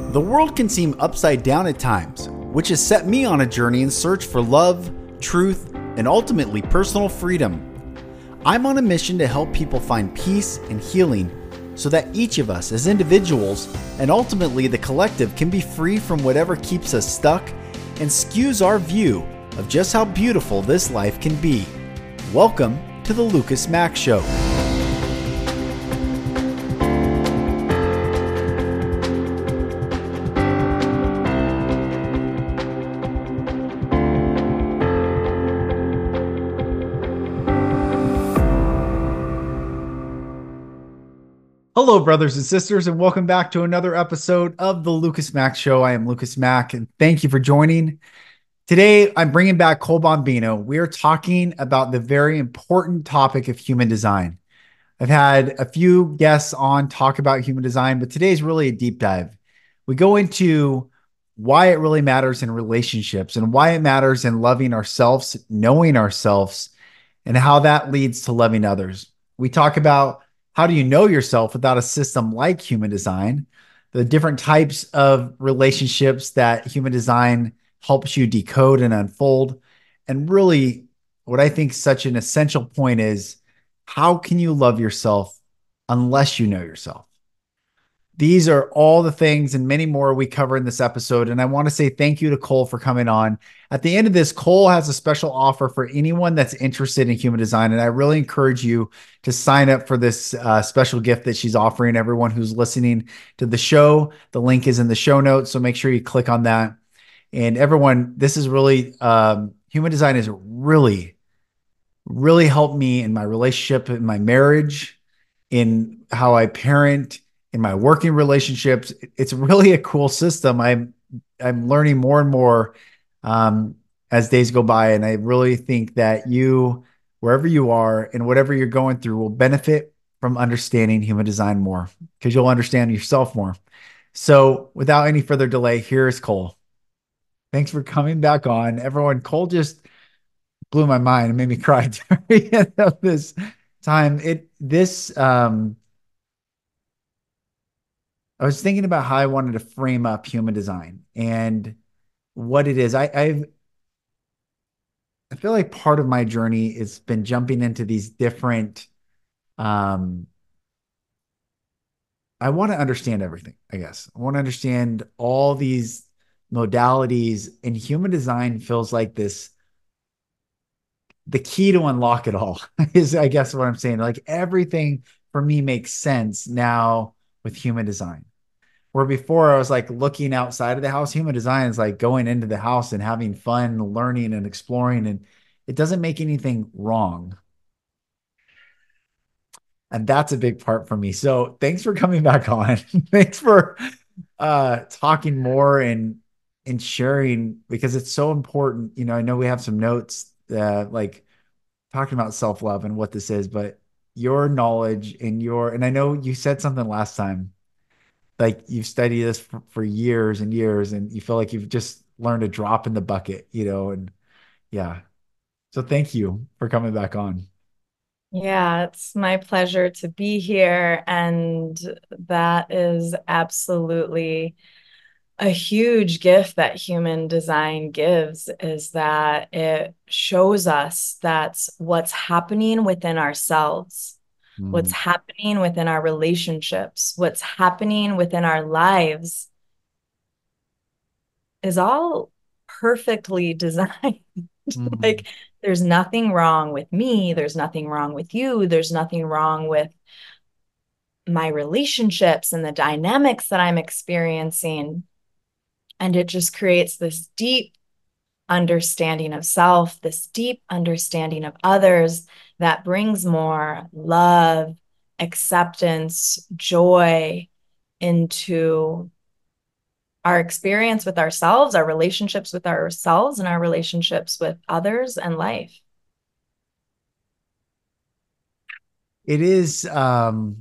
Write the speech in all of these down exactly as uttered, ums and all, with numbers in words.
The world can seem upside down at times, which has set me on a journey in search for love, truth, and ultimately personal freedom. I'm on a mission to help people find peace and healing so that each of us as individuals and ultimately the collective can be free from whatever keeps us stuck and skews our view of just how beautiful this life can be. Welcome to the Lucas Mack Show. Hello, brothers and sisters, and welcome back to another episode of the Lucas Mack Show. I am Lucas Mack, and thank you for joining. Today, I'm bringing back Cole Bombino. We are talking about the very important topic of human design. I've had a few guests on talk about human design, but today is really a deep dive. We go into why it really matters in relationships and why it matters in loving ourselves, knowing ourselves, and how that leads to loving others. We talk about how do you know yourself without a system like human design, the different types of relationships that human design helps you decode and unfold. And really, what I think such an essential point is, how can you love yourself unless you know yourself? These are all the things and many more we cover in this episode. And I want to say thank you to Cole for coming on. At the end of this, Cole has a special offer for anyone that's interested in human design. And I really encourage you to sign up for this uh, special gift that she's offering everyone who's listening to the show. The link is in the show notes, so make sure you click on that. And everyone, this is really, um, human design has really, really helped me in my relationship, in my marriage, in how I parent, in my working relationships. It's really a cool system. I'm I'm learning more and more um, as days go by, and I really think that you, wherever you are and whatever you're going through, will benefit from understanding human design more because you'll understand yourself more. So, without any further delay, here's Cole. Thanks for coming back on, everyone. Cole just blew my mind and made me cry during the end of this time. It this um. I was thinking about how I wanted to frame up human design and what it is. I I've, I feel like part of my journey has been jumping into these different. Um, I want to understand everything. I guess I want to understand all these modalities, and human design feels like this. The key to unlock it all is, I guess, what I'm saying. Like everything for me makes sense now with human design. Where before I was like looking outside of the house, human design is like going into the house and having fun, learning and exploring, and it doesn't make anything wrong. And that's a big part for me. So thanks for coming back on. Thanks for uh talking more and and sharing, because it's so important. You know, I know we have some notes uh like talking about self-love and what this is, but your knowledge and your, and I know you said something last time, like you've studied this for, for years and years, and you feel like you've just learned a drop in the bucket, you know, and yeah. So thank you for coming back on. Yeah, it's my pleasure to be here. And that is absolutely a huge gift that human design gives, is that it shows us that's what's happening within ourselves, what's Mm, happening within our relationships, what's happening within our lives is all perfectly designed. mm, Like, there's nothing wrong with me. There's nothing wrong with you. There's nothing wrong with my relationships and the dynamics that I'm experiencing. And it just creates this deep understanding of self, this deep understanding of others that brings more love, acceptance, joy into our experience with ourselves, our relationships with ourselves, and our relationships with others and life. it is, um,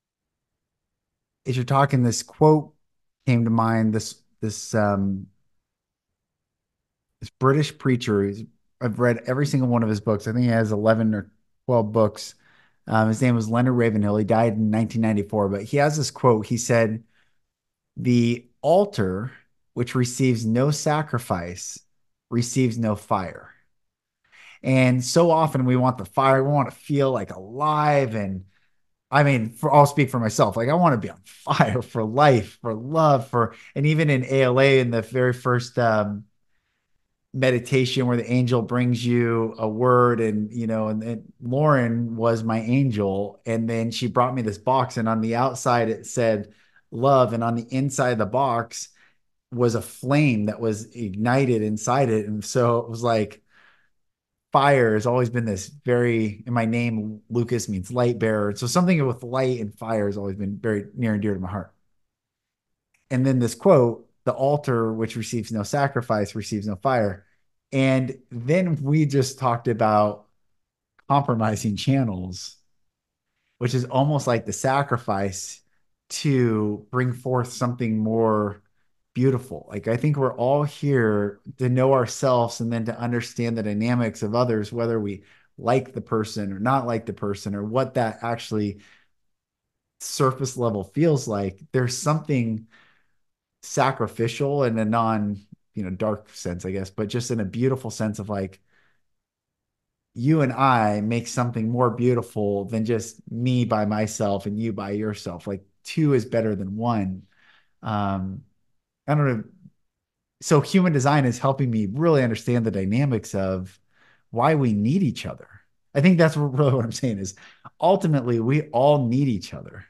as you're talking, this quote came to mind. This, this, um, this British preacher. He's, I've read every single one of his books. I think he has eleven or twelve books. Um, his name was Leonard Ravenhill. He died in nineteen ninety-four, but he has this quote. He said, the altar which receives no sacrifice receives no fire. And so often we want the fire, we want to feel like alive. And I mean, for I'll speak for myself. Like I want to be on fire for life, for love, for and even in A L A in the very first um meditation where the angel brings you a word and you know and, and Lauren was my angel and then she brought me this box and on the outside it said love and on the inside of the box was a flame that was ignited inside it and so it was like fire has always been this very in my name Lucas means light bearer so something with light and fire has always been very near and dear to my heart and then this quote, the altar which receives no sacrifice receives no fire. And then we just talked about compromising channels, which is almost like the sacrifice to bring forth something more beautiful. Like I think we're all here to know ourselves and then to understand the dynamics of others, whether we like the person or not like the person or what that actually surface level feels like. There's something sacrificial in a non, you know, dark sense, I guess, but just in a beautiful sense of like you and I make something more beautiful than just me by myself and you by yourself. Like two is better than one. Um, I don't know. So human design is helping me really understand the dynamics of why we need each other. I think that's really what I'm saying is ultimately we all need each other.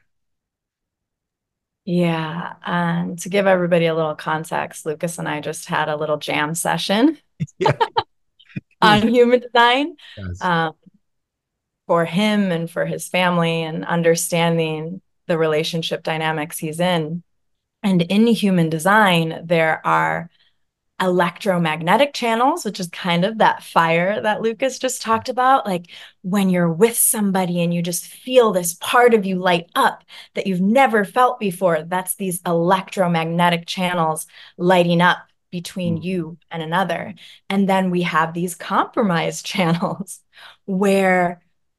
Yeah. And to give everybody a little context, Lucas and I just had a little jam session Yeah. It was, on human design yes. um, for him and for his family and understanding the relationship dynamics he's in. And in human design, there are electromagnetic channels, which is kind of that fire that Lucas just talked about. Like when you're with somebody and you just feel this part of you light up that you've never felt before, that's these electromagnetic channels lighting up between Mm, you and another. And then we have these compromise channels where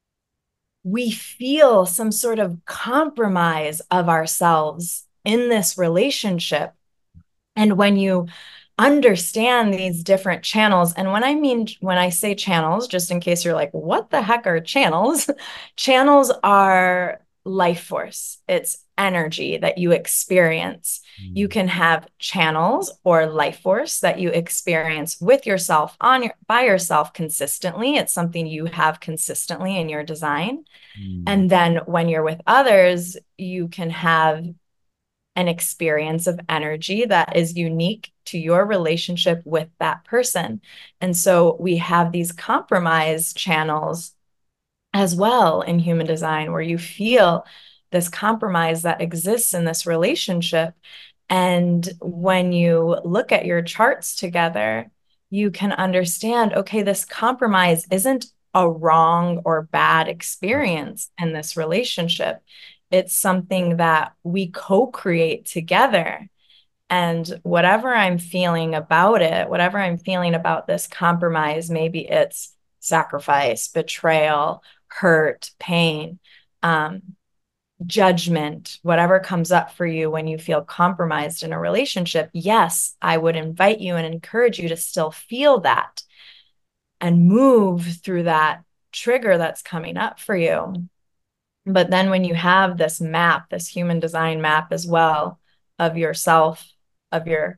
we feel some sort of compromise of ourselves in this relationship. And when you understand these different channels, and when I mean, when I say channels, just in case you're like, what the heck are channels? Channels are life force, it's energy that you experience. You mm, can have channels or life force that you experience with yourself on your by yourself consistently. It's something you have consistently in your design. mm, And then when you're with others, you can have an experience of energy that is unique to your relationship with that person. And so we have these compromise channels as well in human design where you feel this compromise that exists in this relationship. And when you look at your charts together, you can understand okay, this compromise isn't a wrong or bad experience in this relationship. It's something that we co create together. And whatever I'm feeling about it, whatever I'm feeling about this compromise, maybe it's sacrifice, betrayal, hurt, pain, um, judgment, whatever comes up for you when you feel compromised in a relationship. Yes, I would invite you and encourage you to still feel that and move through that trigger that's coming up for you. But then when you have this map, this human design map as well of yourself, of your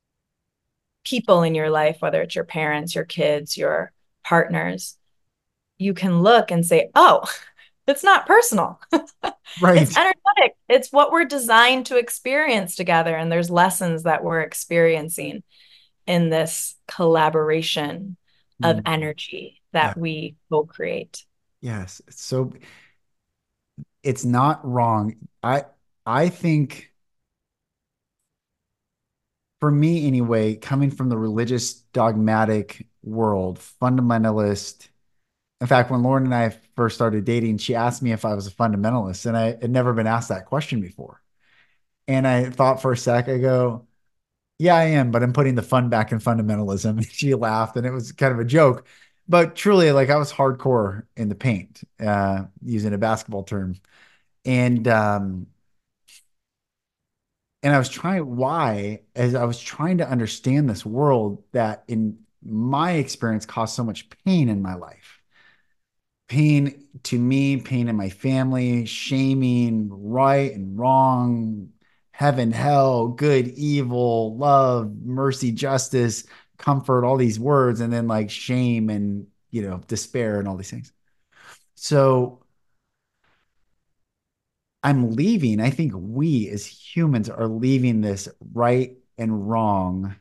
people in your life, whether it's your parents, your kids, your partners, you can look and say, oh, it's not personal. It's right. energetic. It's what we're designed to experience together. And there's lessons that we're experiencing in this collaboration of Mm, energy yeah. that we co-create. Yes. So it's not wrong. I I think for me anyway, coming from the religious dogmatic world, fundamentalist. In fact, when Lauren and I first started dating, she asked me if I was a fundamentalist, and I had never been asked that question before. And I thought for a sec, I go, yeah, I am, but I'm putting the fun back in fundamentalism. And she laughed, and it was kind of a joke. But truly, like I was hardcore in the paint, uh, using a basketball term. And um, And I was trying, why, as I was trying to understand this world that in my experience caused so much pain in my life. Pain to me, pain in my family, shaming, right and wrong, heaven, hell, good, evil, love, mercy, justice, comfort, all these words, and then like shame and, you know, despair and all these things. So I'm leaving. I think we as humans are leaving this right and wrong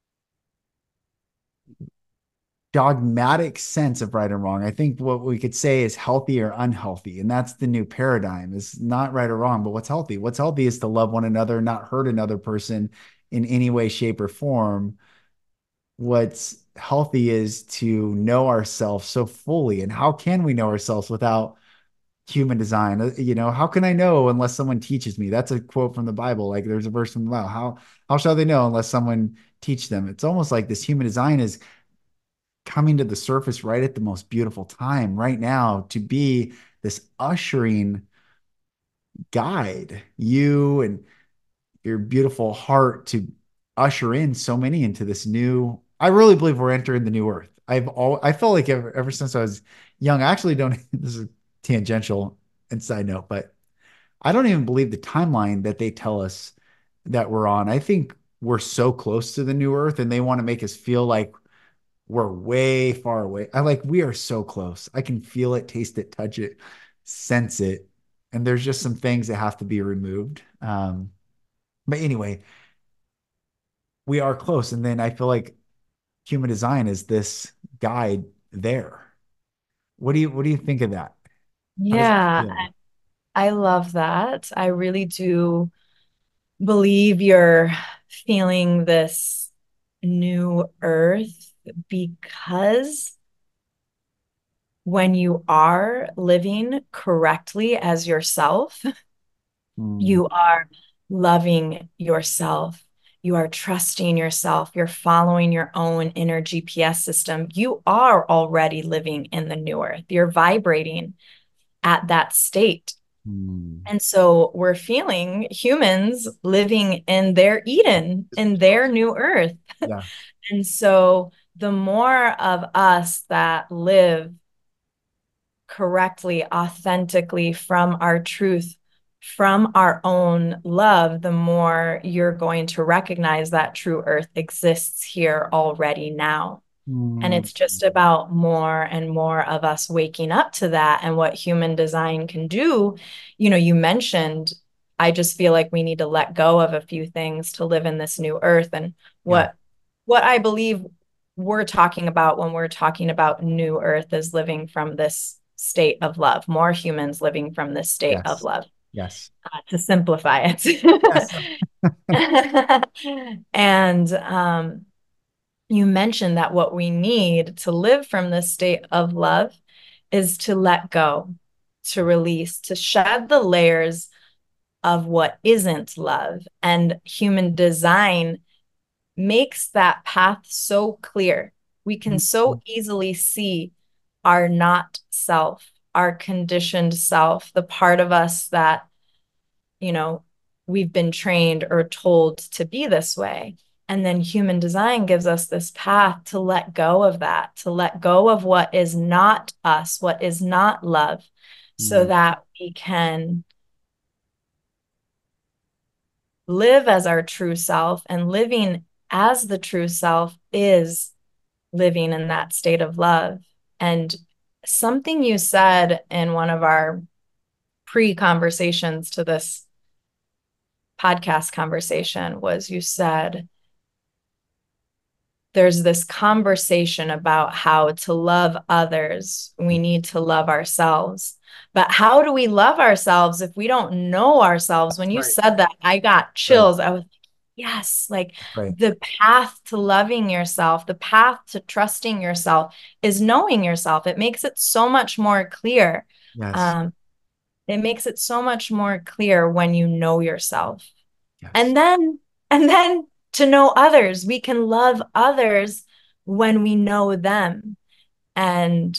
dogmatic sense of right and wrong. I think what we could say is healthy or unhealthy. And that's the new paradigm is not right or wrong, but what's healthy. What's healthy is to love one another, not hurt another person in any way, shape, or form. What's healthy is to know ourselves so fully. And how can we know ourselves without human design? Uh, You know, how can I know unless someone teaches me? That's a quote from the Bible. Like there's a verse from the Bible. How how shall they know unless someone teach them? It's almost like this human design is coming to the surface right at the most beautiful time right now to be this ushering guide you and your beautiful heart to usher in so many into this new. I really believe we're entering the new earth. I've all I felt like ever, ever since I was young. I actually don't. This is tangential and side note, but I don't even believe the timeline that they tell us that we're on. I think we're so close to the new earth, and they want to make us feel like we're way far away. I like we are so close. I can feel it, taste it, touch it, sense it. And there's just some things that have to be removed. Um, but anyway, we are close. And then I feel like human design is this guide there. What do you what do you think of that? How does that Yeah, feel? I love that. I really do believe you're feeling this new earth because when you are living correctly as yourself, Hmm. you are loving yourself. You are trusting yourself. You're following your own inner G P S system. You are already living in the new earth. You're vibrating at that state. Hmm. And so we're feeling humans living in their Eden, in their new earth. Yeah. And so the more of us that live correctly, authentically from our truth, from our own love, the more you're going to recognize that true earth exists here already now. And Hmm. it's just about more and more of us waking up to that and what human design can do. You know, you mentioned, I just feel like we need to let go of a few things to live in this new earth. And Yeah. what what I believe we're talking about when we're talking about new earth is living from this state of love, more humans living from this state of Yes. love, Yes. uh, to simplify it. Yes. And um you mentioned that what we need to live from this state of love is to let go, to release, to shed the layers of what isn't love. And human design makes that path so clear. We can so easily see our not self, our conditioned self, the part of us that, you know, we've been trained or told to be this way. And then human design gives us this path to let go of that, to let go of what is not us, what is not love, so Hmm. that we can live as our true self. And living as the true self is living in that state of love. And something you said in one of our pre conversations to this podcast conversation was you said, there's this conversation about how to love others. We need to love ourselves. But how do we love ourselves if we don't know ourselves? When you Right. said that, I got Right. chills. I was like, yes, like Right. the path to loving yourself, the path to trusting yourself is knowing yourself. It makes it so much more clear. Yes. Um, it makes it so much more clear when you know yourself. Yes. And then, and then to know others, we can love others when we know them. And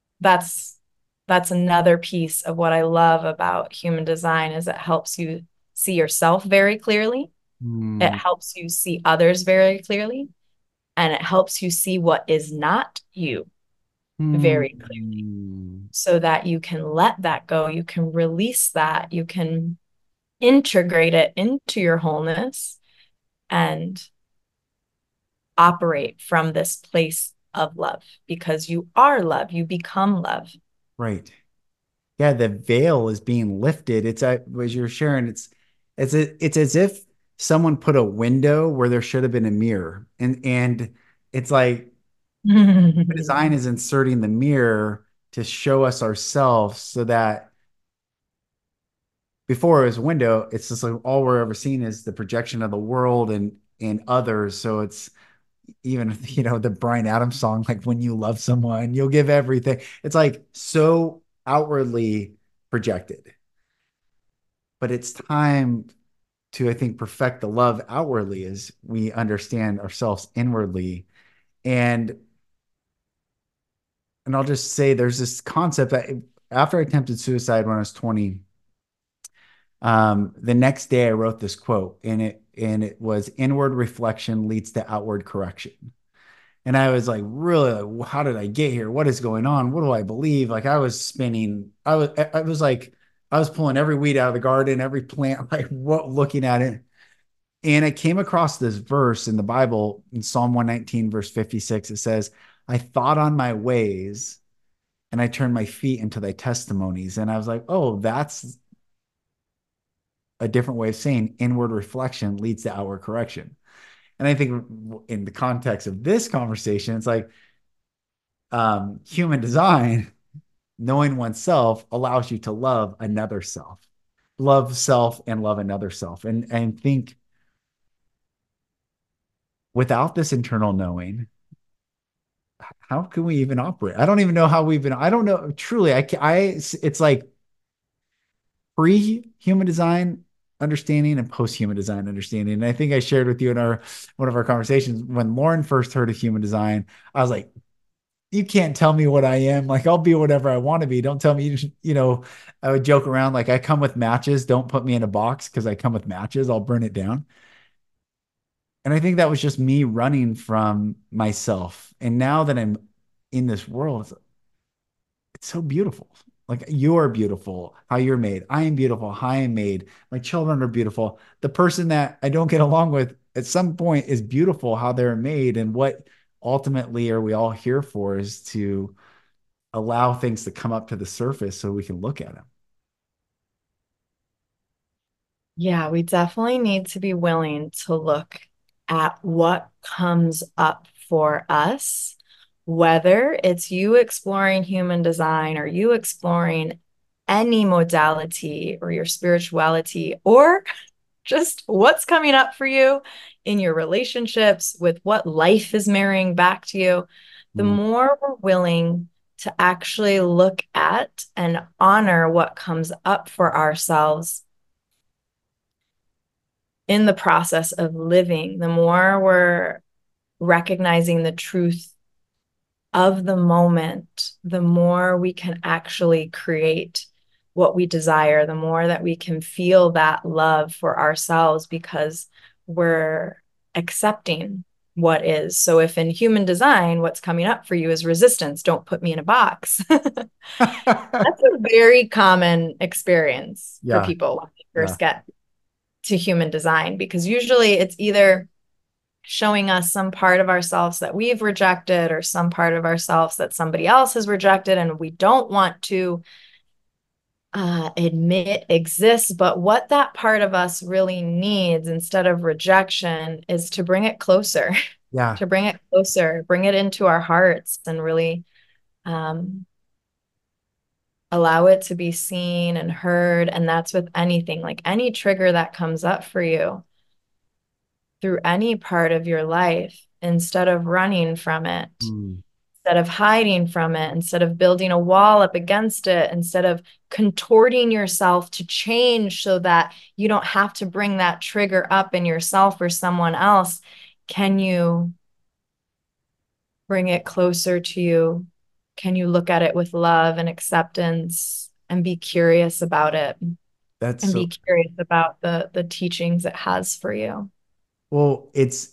that's that's another piece of what I love about human design is it helps you see yourself very clearly. It Mm. helps you see others very clearly. And it helps you see what is not you very clearly Mm. so that you can let that go. You can release that. You can integrate it into your wholeness and operate from this place of love because you are love. You become love. Right. Yeah, the veil is being lifted. It's a, as you're sharing, it's it's a, it's as if someone put a window where there should have been a mirror. And and it's like design is inserting the mirror to show us ourselves so that before it was a window, it's just like all we're ever seeing is the projection of the world and and others. So it's even, you know, the Bryan Adams song, like when you love someone, you'll give everything. It's like so outwardly projected. But it's time to, I think, perfect the love outwardly as we understand ourselves inwardly. And and I'll just say there's this concept that after I attempted suicide when I was twenty, um, the next day I wrote this quote, and it and it was inward reflection leads to outward correction. And I was like, really, like, how did I get here? What is going on? What do I believe? Like I was spinning. I was I was like, I was pulling every weed out of the garden, every plant, like what looking at it. And I came across this verse in the Bible in Psalm one nineteen, verse fifty-six. It says, I thought on my ways and I turned my feet into thy testimonies. And I was like, oh, that's a different way of saying inward reflection leads to outward correction. And I think in the context of this conversation, it's like um, human design, knowing oneself allows you to love another self, love self and love another self. And, and think without this internal knowing, how can we even operate? I don't even know how we've been. I don't know. Truly, I, I, it's like pre-human design understanding and post-human design understanding. And I think I shared with you in our one of our conversations when Lauren first heard of human design, I was like, you can't tell me what I am. Like I'll be whatever I want to be. Don't tell me, you know, I would joke around like I come with matches. Don't put me in a box because I come with matches. I'll burn it down. And I think that was just me running from myself. And now that I'm in this world, it's so beautiful. Like you're beautiful, how you're made. I am beautiful, how I am made. My children are beautiful. The person that I don't get along with at some point is beautiful, how they're made. And what ultimately are we all here for is to allow things to come up to the surface so we can look at them. Yeah, we definitely need to be willing to look at what comes up for us, whether it's you exploring human design or you exploring any modality or your spirituality, or just what's coming up for you in your relationships with what life is marrying back to you. The Mm. more we're willing to actually look at and honor what comes up for ourselves in the process of living, the more we're recognizing the truth of the moment, the more we can actually create what we desire, the more that we can feel that love for ourselves because we're accepting what is. So, if in human design, what's coming up for you is resistance, don't put me in a box. That's a very common experience for Yeah, people when they yeah. first get to human design because usually it's either showing us some part of ourselves that we've rejected or some part of ourselves that somebody else has rejected and we don't want to uh, admit exists. But what that part of us really needs instead of rejection is to bring it closer, Yeah. to bring it closer, bring it into our hearts and really um, allow it to be seen and heard. And that's with anything, like any trigger that comes up for you through any part of your life, instead of running from it, Mm. instead of hiding from it, instead of building a wall up against it, instead of contorting yourself to change so that you don't have to bring that trigger up in yourself or someone else, can you bring it closer to you? Can you look at it with love and acceptance and be curious about it? That's and be so curious about the the teachings it has for you. well, it's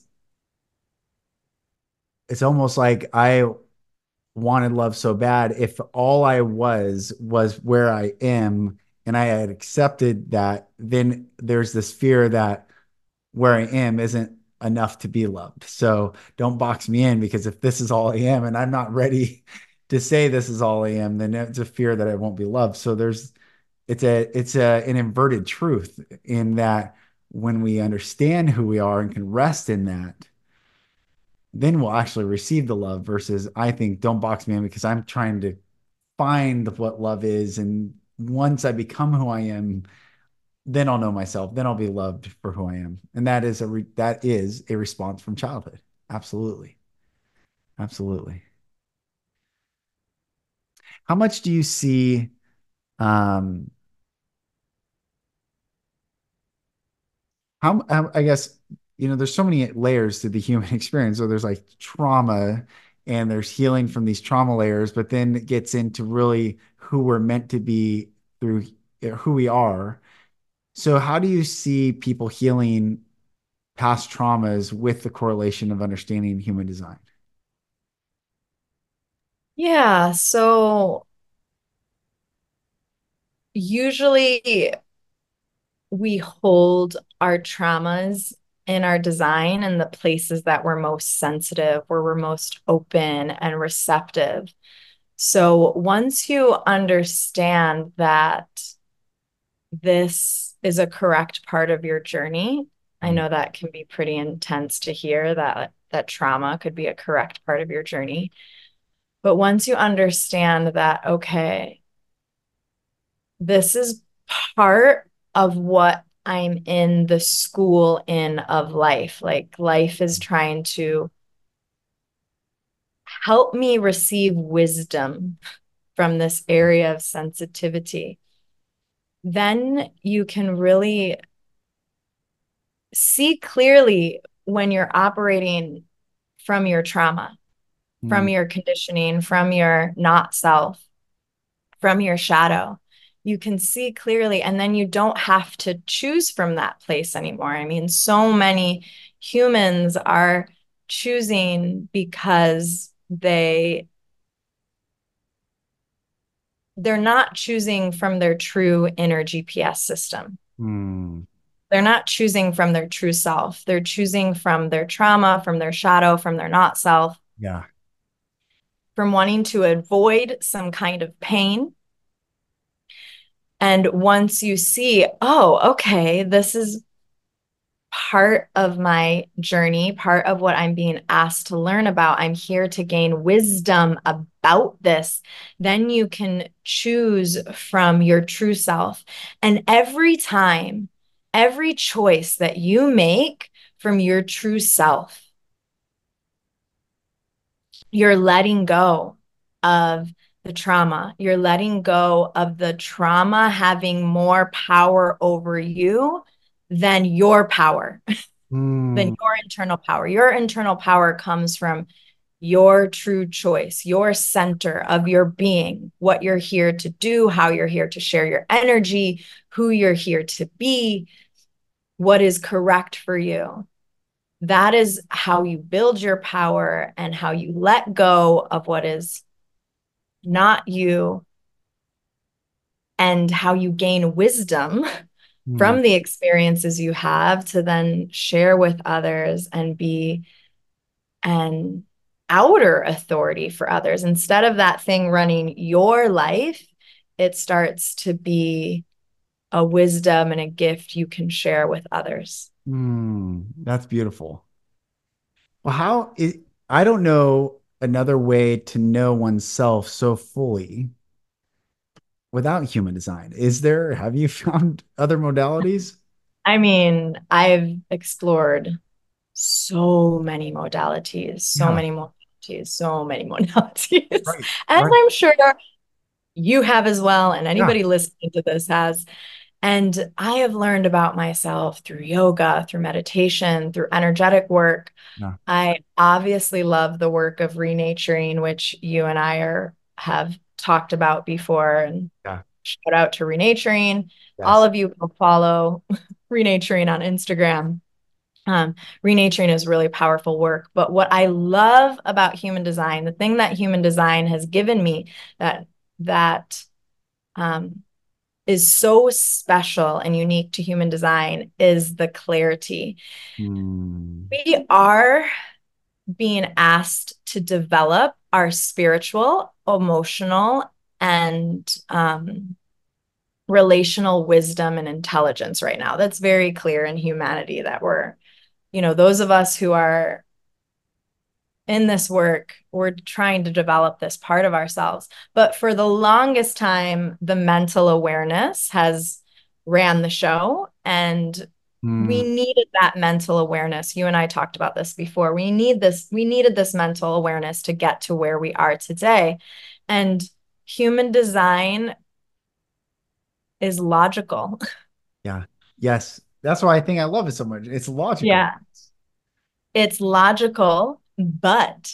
it's almost like I wanted love so bad. If all I was was where I am and I had accepted that, then there's this fear that where I am isn't enough to be loved. So don't box me in, because if this is all I am and I'm not ready to say this is all I am, then it's a fear that I won't be loved. So there's it's a it's a an inverted truth in that when we understand who we are and can rest in that, then we'll actually receive the love versus I think don't box me in because I'm trying to find what love is. And once I become who I am, then I'll know myself. Then I'll be loved for who I am. And that is a re- that is a response from childhood. Absolutely. Absolutely. How much do you see um how um, I guess you know there's so many layers to the human experience. So there's like trauma and there's healing from these trauma layers, but then it gets into really who we're meant to be through uh, who we are. So how do you see people healing past traumas with the correlation of understanding human design? Yeah, so usually we hold our traumas in our design in the places that we're most sensitive, where we're most open and receptive. So once you understand that this is a correct part of your journey, I Mm. know that can be pretty intense to hear that that trauma could be a correct part of your journey. But once you understand that, okay, this is part of what I'm in the school in of life. Like life is trying to help me receive wisdom from this area of sensitivity. Then you can really see clearly when you're operating from your trauma, from Mm. your conditioning, from your not self, from your shadow. You can see clearly, and then you don't have to choose from that place anymore. I mean, so many humans are choosing because they they're not choosing from their true inner G P S system. Mm. They're not choosing from their true self. They're choosing from their trauma, from their shadow, from their not self, Yeah. from wanting to avoid some kind of pain. And once you see, oh, okay, this is part of my journey, part of what I'm being asked to learn about. I'm here to gain wisdom about this. Then you can choose from your true self. And every time, every choice that you make from your true self, you're letting go of the trauma. You're letting go of the trauma having more power over you than your power, than Mm. your internal power. Your internal power comes from your true choice, your center of your being, what you're here to do, how you're here to share your energy, who you're here to be, what is correct for you. That is how you build your power and how you let go of what is not you, and how you gain wisdom Mm. from the experiences you have to then share with others and be an outer authority for others. Instead of that thing running your life, it starts to be a wisdom and a gift you can share with others. Mm. That's beautiful. Well, how is, I don't know another way to know oneself so fully without human design. Is there? Have you found other modalities? I mean, I've explored so many modalities, so Yeah. many modalities, so many modalities. Right. As Right. I'm sure you have as well, and Yeah. anybody listening to this has. And I have learned about myself through yoga, through meditation, through energetic work. Yeah. I obviously love the work of renaturing, which you and I are have talked about before. And Yeah. shout out to renaturing. All Yes. of you will follow Renaturing on Instagram. Um, Renaturing is really powerful work. But what I love about human design, the thing that human design has given me that that um, is so special and unique to human design is the clarity. Mm. We are being asked to develop our spiritual, emotional, and um, relational wisdom and intelligence right now. That's very clear in humanity that we're, you know, those of us who are in this work, we're trying to develop this part of ourselves. But for the longest time, the mental awareness has ran the show. And we Mm. needed that mental awareness. You and I talked about this before. We need this, we needed this mental awareness to get to where we are today. And human design is logical. Yeah. Yes. That's why I think I love it so much. It's logical. Yeah. It's logical, but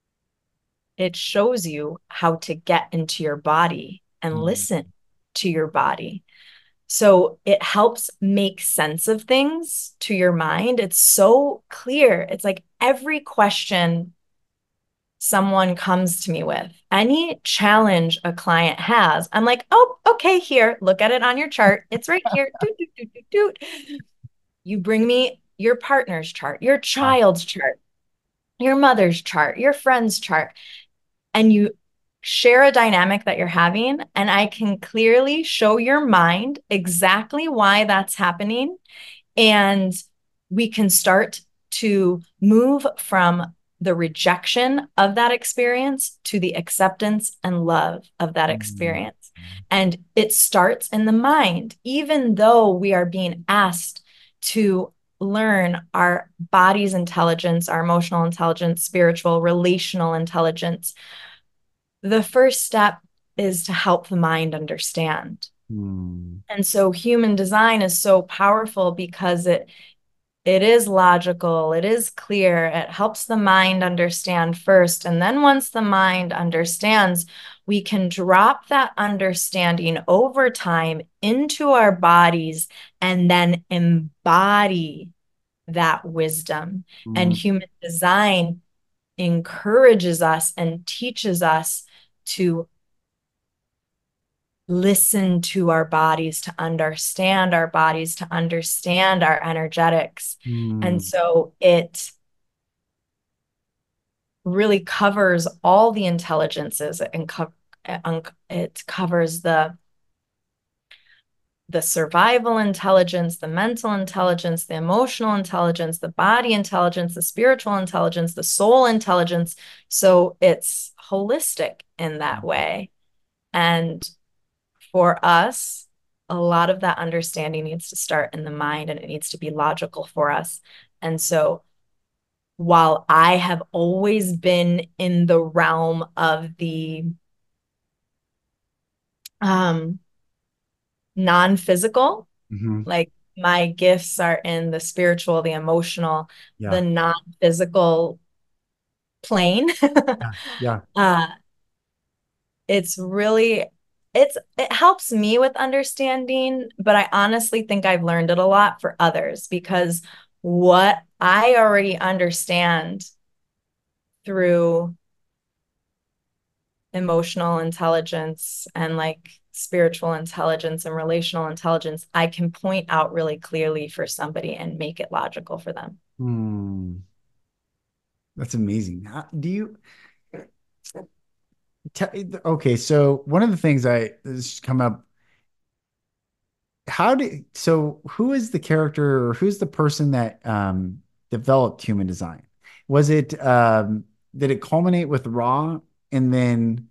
it shows you how to get into your body and Mm. listen to your body. So it helps make sense of things to your mind. It's so clear. It's like every question someone comes to me with, any challenge a client has, I'm like, oh, okay, here, look at it on your chart. It's right here. Doot, doot, doot, doot, doot. You bring me your partner's chart, your Yeah. child's chart, your mother's chart, your friend's chart, and you share a dynamic that you're having, and I can clearly show your mind exactly why that's happening. And we can start to move from the rejection of that experience to the acceptance and love of that Mm. experience. And it starts in the mind, even though we are being asked to learn our body's intelligence, our emotional intelligence, spiritual, relational intelligence. The first step is to help the mind understand. Mm. And so human design is so powerful because it it is logical, it is clear, it helps the mind understand first. And then once the mind understands, we can drop that understanding over time into our bodies and then embody that wisdom. And Mm. human design encourages us and teaches us to listen to our bodies, to understand our bodies, to understand our energetics. And Mm. so it really covers all the intelligences and co- it covers the the survival intelligence, the mental intelligence, the emotional intelligence, the body intelligence, the spiritual intelligence, the soul intelligence. So it's holistic in that way. And for us, a lot of that understanding needs to start in the mind and it needs to be logical for us. And so while I have always been in the realm of the um, non-physical, Mhm. like my gifts are in the spiritual, the emotional, Yeah. the non-physical plane. Yeah. Yeah. uh, it's really it's it helps me with understanding, but I honestly think I've learned it a lot for others because what I already understand through emotional intelligence and like spiritual intelligence and relational intelligence, I can point out really clearly for somebody and make it logical for them. Hmm. That's amazing. How- Do you te- okay, so one of the things I this come up, how did so who is the character or who's the person that um developed human design? Was it um did it culminate with Ra and then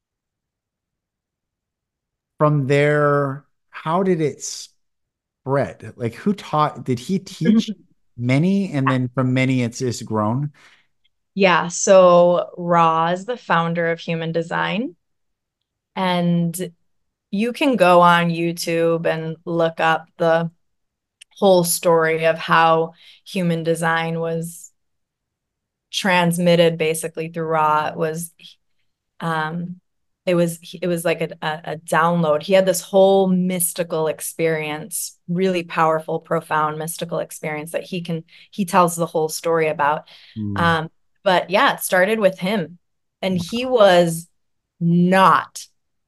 from there, how did it spread? Like who taught, did he teach many and then from many it's just grown? Yeah, so Ra is the founder of human design, and you can go on YouTube and look up the whole story of how human design was transmitted basically through Ra. It was um, it was it was like a, a, a download. He had this whole mystical experience, really powerful, profound mystical experience that he can he tells the whole story about. Mm. Um, but yeah, it started with him, and he was not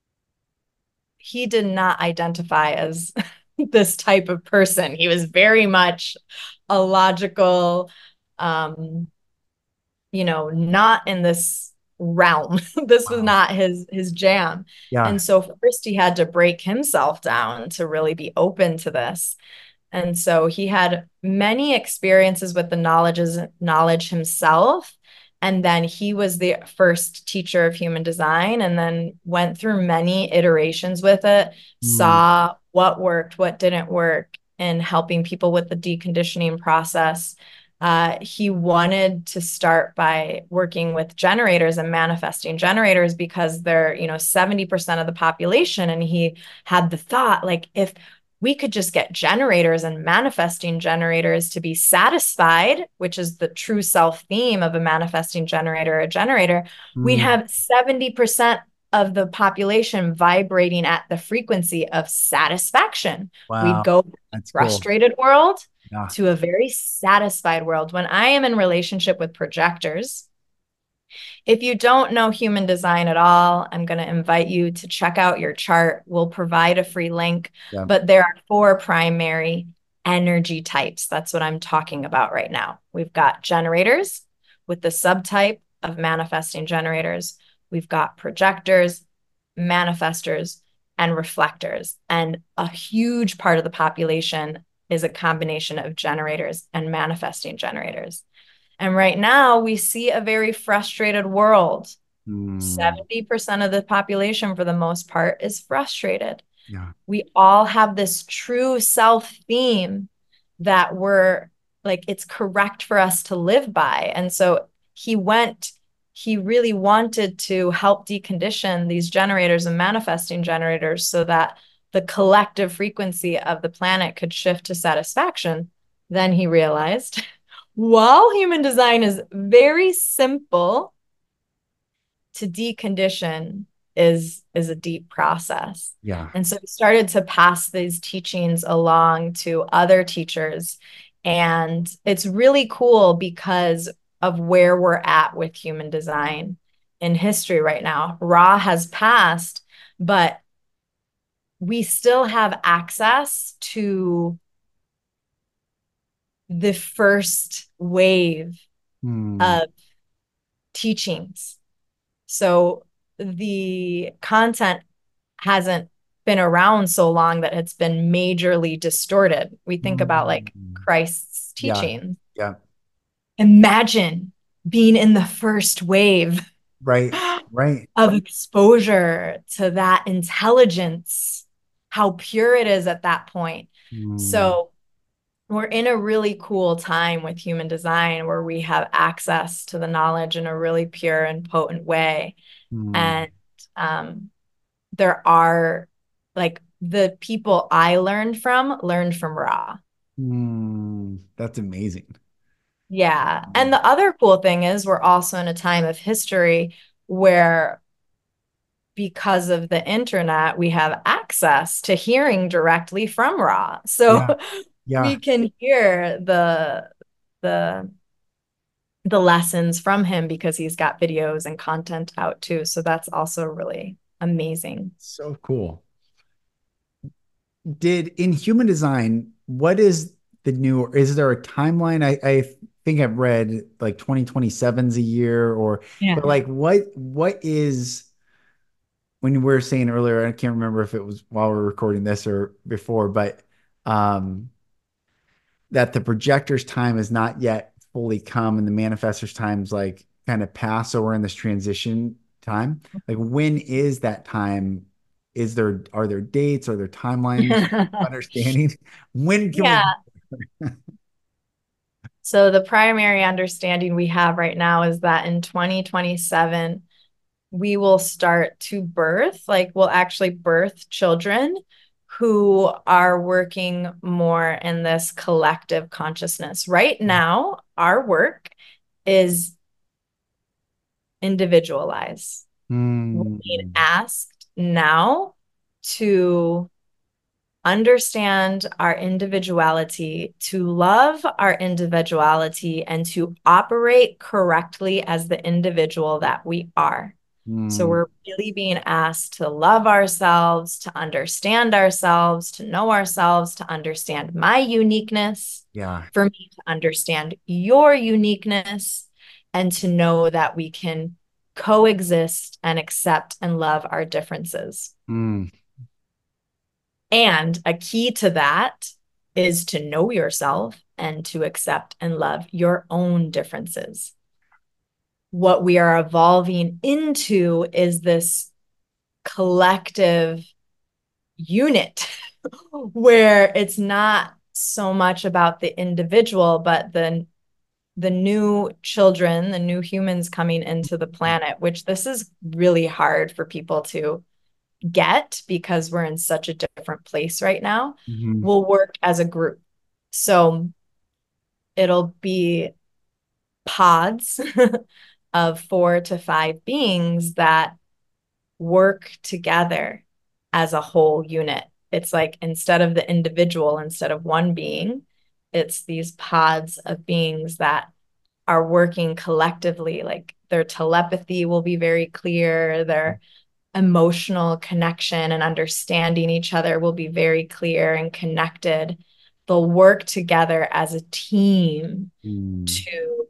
he did not identify as this type of person. He was very much a logical, um, you know, not in this realm. This was Wow. not his his jam. Yeah. And so first he had to break himself down to really be open to this. And so he had many experiences with the knowledges knowledge himself. And then he was the first teacher of human design and then went through many iterations with it, Mm. saw what worked, what didn't work, in helping people with the deconditioning process. Uh, he wanted to start by working with generators and manifesting generators because they're, you know, seventy percent of the population. And he had the thought, like, if we could just get generators and manifesting generators to be satisfied, which is the true self theme of a manifesting generator, a generator, we'd Mm. have seventy percent of the population vibrating at the frequency of satisfaction. We'd Wow. go from a That's cool. frustrated world Yeah. to a very satisfied world. When I am in relationship with projectors, if you don't know human design at all, I'm going to invite you to check out your chart. We'll provide a free link, Yeah. but there are four primary energy types. That's what I'm talking about right now. We've got generators with the subtype of manifesting generators. We've got projectors, manifestors, and reflectors. And a huge part of the population is a combination of generators and manifesting generators. And right now, we see a very frustrated world. Mm. seventy percent of the population, for the most part, is frustrated. Yeah. We all have this true self theme that we're like, it's correct for us to live by. And so he went, he really wanted to help decondition these generators and manifesting generators so that the collective frequency of the planet could shift to satisfaction. Then he realized, while human design is very simple, to decondition is is a deep process. Yeah. And so we started to pass these teachings along to other teachers. And it's really cool because of where we're at with human design in history right now. Ra has passed, but we still have access to the first wave Mm. of teachings. So the content hasn't been around so long that it's been majorly distorted. We think about like Mm. Christ's Yeah. teachings. Yeah. Imagine being in the first wave Right. Right. of exposure to that intelligence, how pure it is at that point. Mm. So we're in a really cool time with human design where we have access to the knowledge in a really pure and potent way. Mm. And um, there are like the people I learned from learned from Ra. Mm. That's amazing. Yeah. And the other cool thing is we're also in a time of history where because of the internet, we have access to hearing directly from Ra. So Yeah. Yeah. we can hear the the the lessons from him because he's got videos and content out too. So that's also really amazing. So cool. Did in human design, what is the new, is there a timeline? I, I think I've read like twenty twenty-seven's a year or, Yeah. but like what, what is, when we were saying earlier, I can't remember if it was while we are recording this or before, but um, that the projector's time has not yet fully come and the manifestor's time's like kind of pass. So we're in this transition time. Like when is that time? Is there, are there dates? Are there timelines? Understanding when can we? Yeah. So the primary understanding we have right now is that in twenty twenty-seven, we will start to birth, like we'll actually birth children who are working more in this collective consciousness. Right now, our work is individualized. We're being Mm. asked now to understand our individuality, to love our individuality, and to operate correctly as the individual that we are. So Mm. we're really being asked to love ourselves, to understand ourselves, to know ourselves, to understand my uniqueness, Yeah. for me to understand your uniqueness, and to know that we can coexist and accept and love our differences. Mm. And a key to that is to know yourself and to accept and love your own differences. What we are evolving into is this collective unit where it's not so much about the individual, but the the new children, the new humans coming into the planet, which this is really hard for people to get because we're in such a different place right now, Mhm. will work as a group. So it'll be pods of four to five beings that work together as a whole unit. It's like instead of the individual, instead of one being, it's these pods of beings that are working collectively. Like their telepathy will be very clear, their emotional connection and understanding each other will be very clear and connected. They'll work together as a team Mm. to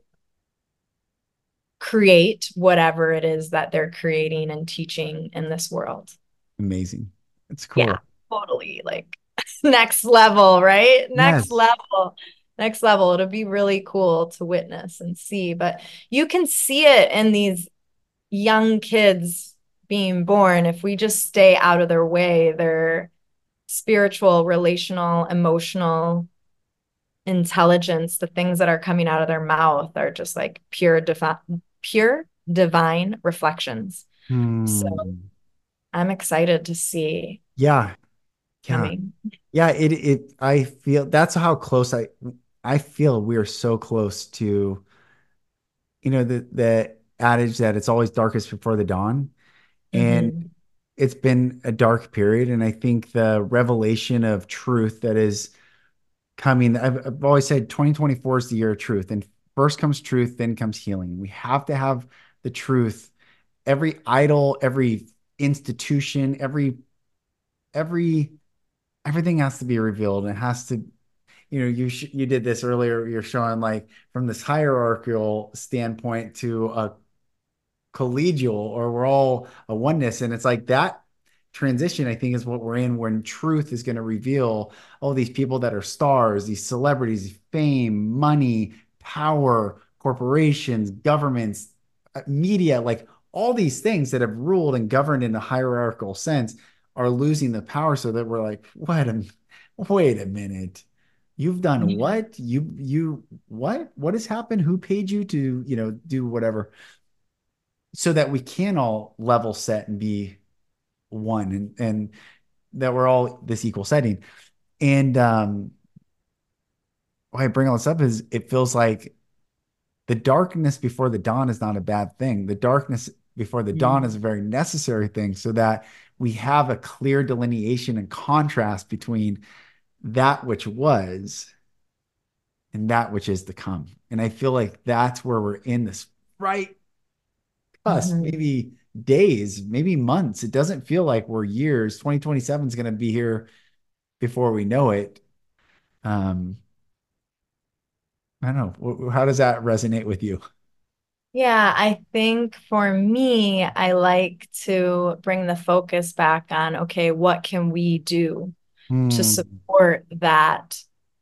create whatever it is that they're creating and teaching in this world. Amazing. It's Yeah, cool. totally. Like next level, right? Next Yes. level. Next level. It'll be really cool to witness and see. But you can see it in these young kids being born. If we just stay out of their way, their spiritual, relational, emotional intelligence, the things that are coming out of their mouth are just like pure, defi- pure divine reflections. So Mm. I'm excited to see Yeah. Yeah. coming. Yeah. It, it, I feel that's how close I, I feel we are so close to, you know, the, the adage that it's always darkest before the dawn. And Mm-hmm. it's been a dark period. And I think the revelation of truth that is coming, I've, I've always said twenty twenty-four is the year of truth. And first comes truth, then comes healing. We have to have the truth. Every idol, every institution, every, every, everything has to be revealed. And it has to, you know, you sh- you did this earlier. You're showing like from this hierarchical standpoint to a collegial, or we're all a oneness. And it's like that transition, I think, is what we're in when truth is going to reveal all these people that are stars, these celebrities, fame, money, power, corporations, governments, uh, media, like all these things that have ruled and governed in a hierarchical sense are losing the power, so that we're like, what a, wait a minute. You've done Yeah. what? You you what? What has happened? Who paid you to, you know, do whatever? So that we can all level set and be one, and and that we're all this equal setting. And um why I bring all this up is it feels like the darkness before the dawn is not a bad thing. The darkness before the dawn is a Mm. very necessary thing, so that we have a clear delineation and contrast between that which was and that which is to come. And I feel like that's where we're in this right cusp, Mhm. maybe days, maybe months. It doesn't feel like we're years. twenty twenty-seven is going to be here before we know it. Um, I don't know. How does that resonate with you? Yeah, I think for me, I like to bring the focus back on, okay, what can we do to Hmm. support that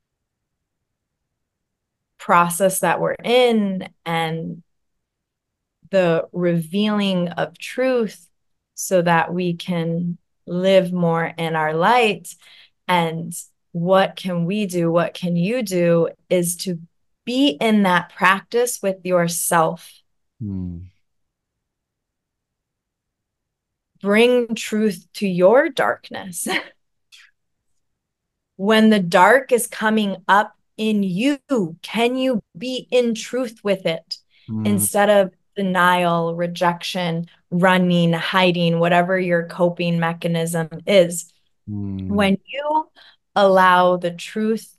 process that we're in and the revealing of truth so that we can live more in our light? And what can we do? What can you do is to be in that practice with yourself. Hmm. Bring truth to your darkness. When the dark is coming up in you, can you be in truth with it Hmm. instead of denial, rejection, running, hiding, whatever your coping mechanism is. Mm. When you allow the truth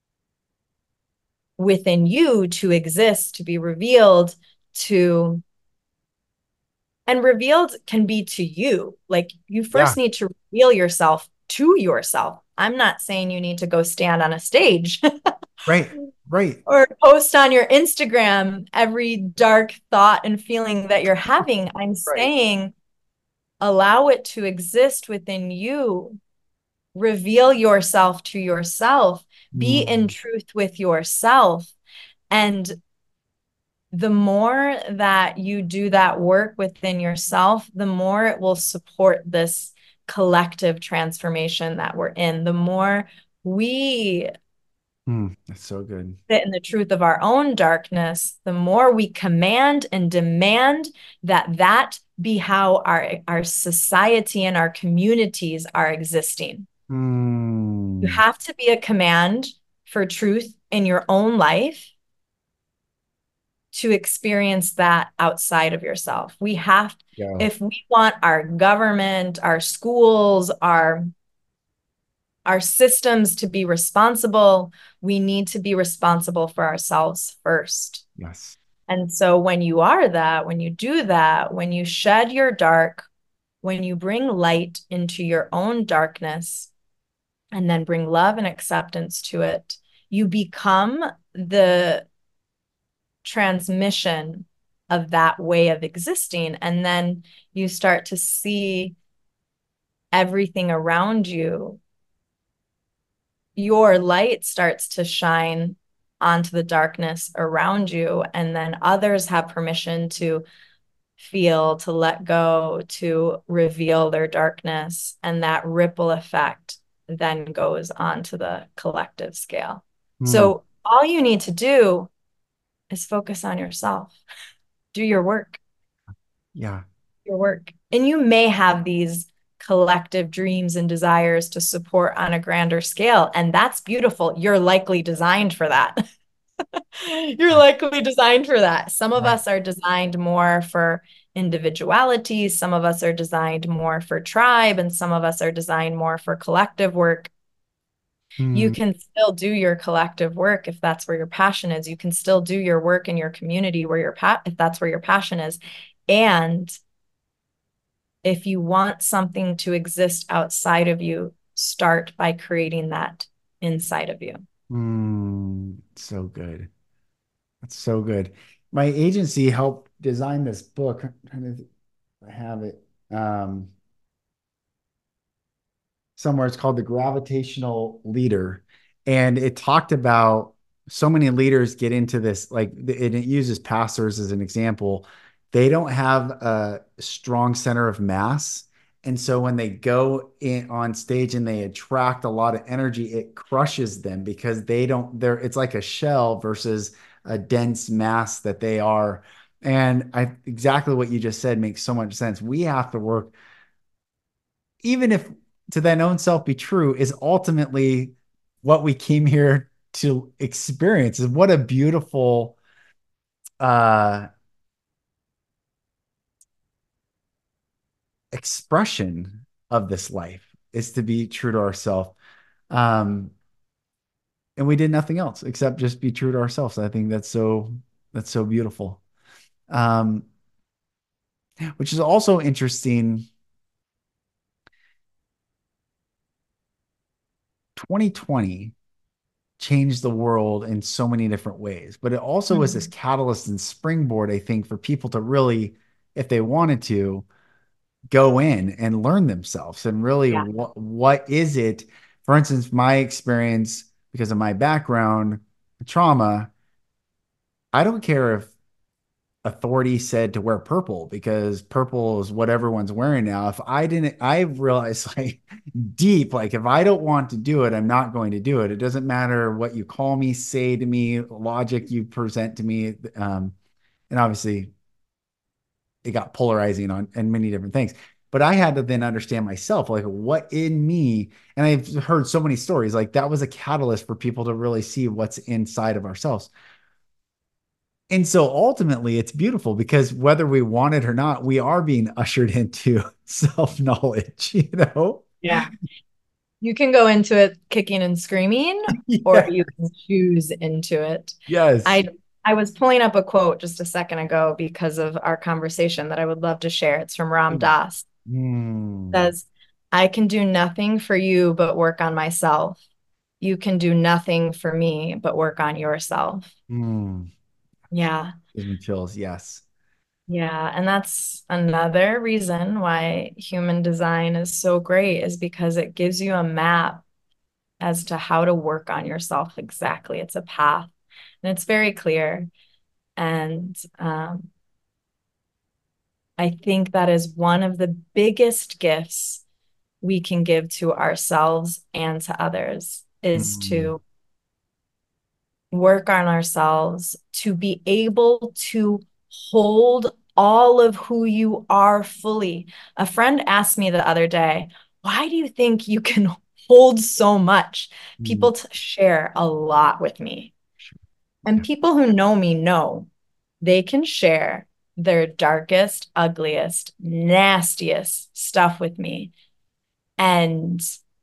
within you to exist, to be revealed, to and revealed can be to you. Like you Yeah. first need to reveal yourself to yourself. I'm not saying you need to go stand on a stage Right. Right. or post on your Instagram every dark thought and feeling that you're having. I'm Right. saying allow it to exist within you. Reveal yourself to yourself. Be in Mm. truth with yourself. And the more that you do that work within yourself, the more it will support this collective transformation that we're in. The more we Mm. That's so good. sit in the truth of our own darkness, the more we command and demand that that be how our, our society and our communities are existing. You Mm. have to be a command for truth in your own life to experience that outside of yourself. We have, Yeah. if we want our government, our schools, our our systems to be responsible, we need to be responsible for ourselves first. Yes. And so when you are that, when you do that, when you shed your dark, when you bring light into your own darkness and then bring love and acceptance to it, you become the transmission of that way of existing. And then you start to see everything around you. Your light starts to shine onto the darkness around you. And then others have permission to feel, to let go, to reveal their darkness. And that ripple effect then goes onto the collective scale. Mm. So all you need to do is focus on yourself, do your work. Yeah. Your work. And you may have these collective dreams and desires to support on a grander scale. And that's beautiful. You're likely designed for that. You're Right. likely designed for that. Some of Right. us are designed more for individuality. Some of us are designed more for tribe. And some of us are designed more for collective work. You Mm. can still do your collective work if that's where your passion is. You can still do your work in your community where your pa- if that's where your passion is. And if you want something to exist outside of you, start by creating that inside of you. Mm. So good. That's so good. My agency helped design this book. I'm trying to I have it um, somewhere. It's called The Gravitational Leader. And it talked about so many leaders get into this, like, it, it uses pastors as an example. They don't have a strong center of mass. And so when they go in on stage and they attract a lot of energy, it crushes them because they don't, they're, it's like a shell versus a dense mass that they are. And I exactly what you just said makes so much sense. We have to work, even if to thine own self be true, is ultimately what we came here to experience. And what a beautiful uh expression of this life is to be true to ourselves. Um, and we did nothing else except just be true to ourselves. I think that's so that's so beautiful. Um, which is also interesting. twenty twenty changed the world in so many different ways, but it also was this Mm-hmm. catalyst and springboard, I think, for people to really, if they wanted to, go in and learn themselves and really Yeah. what what is it? For instance, my experience, because of my background, trauma, I don't care if authority said to wear purple because purple is what everyone's wearing now. If I didn't, I realized like deep, like if I don't want to do it, I'm not going to do it. It doesn't matter what you call me, say to me, logic you present to me. Um, and obviously it got polarizing on and many different things. But I had to then understand myself, like what in me, and I've heard so many stories, like that was a catalyst for people to really see what's inside of ourselves. And so ultimately, it's beautiful because whether we want it or not, we are being ushered into self knowledge, you know? Yeah. You can go into it kicking and screaming, or Yeah. you can choose into it. Yes. I I was pulling up a quote just a second ago because of our conversation that I would love to share. It's from Ram Dass. It Mm, says, I can do nothing for you but work on myself. You can do nothing for me but work on yourself. mm. Yeah. Gives me chills. Yes. Yeah, and that's another reason why human design is so great is because it gives you a map as to how to work on yourself exactly. It's a path and it's very clear. And um, I think that is one of the biggest gifts we can give to ourselves and to others is Mm, to work on ourselves, to be able to hold all of who you are fully. A friend asked me the other day, why do you think you can hold so much? mm. People t- share a lot with me. Sure. And Yeah. people who know me know they can share their darkest, ugliest, nastiest stuff with me. And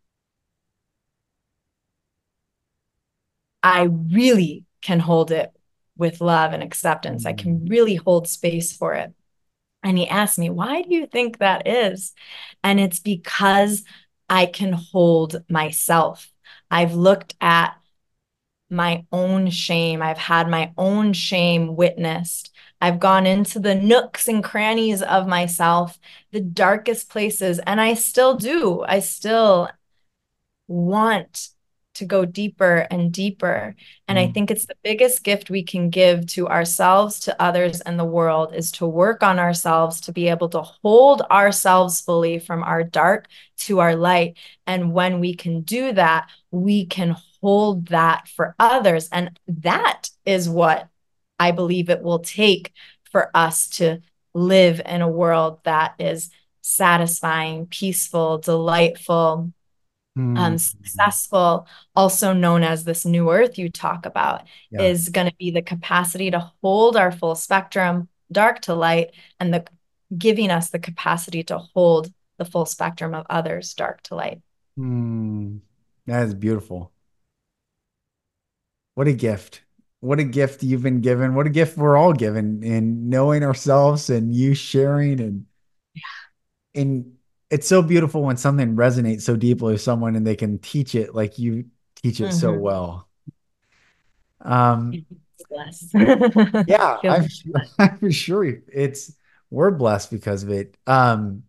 I really can hold it with love and acceptance. I Mm, can really hold space for it. And he asked me, why do you think that is? And it's because I can hold myself. I've looked at my own shame. I've had my own shame witnessed. I've gone into the nooks and crannies of myself, the darkest places, and I still do. I still want to go deeper and deeper. And I mm, think it's the biggest gift we can give to ourselves, to others, and the world is to work on ourselves, to be able to hold ourselves fully from our dark to our light. And when we can do that, we can hold that for others. And that is what I believe it will take for us to live in a world that is satisfying, peaceful, delightful, um, mm. successful, also known as this new earth you talk about, Yeah. is going to be the capacity to hold our full spectrum, dark to light, and the giving us the capacity to hold the full spectrum of others, dark to light. Mm. That is beautiful. What a gift. What a gift you've been given. What a gift we're all given in knowing ourselves and you sharing and and it's so beautiful when something resonates so deeply with someone and they can teach it like you teach it so Mm-hmm. well. Um, Bless. yeah, Feel I'm I'm sure it's we're blessed because of it. Um,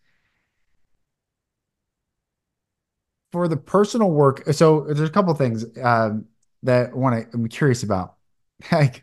for the personal work, so there's a couple things um that I want to I'm curious about. Like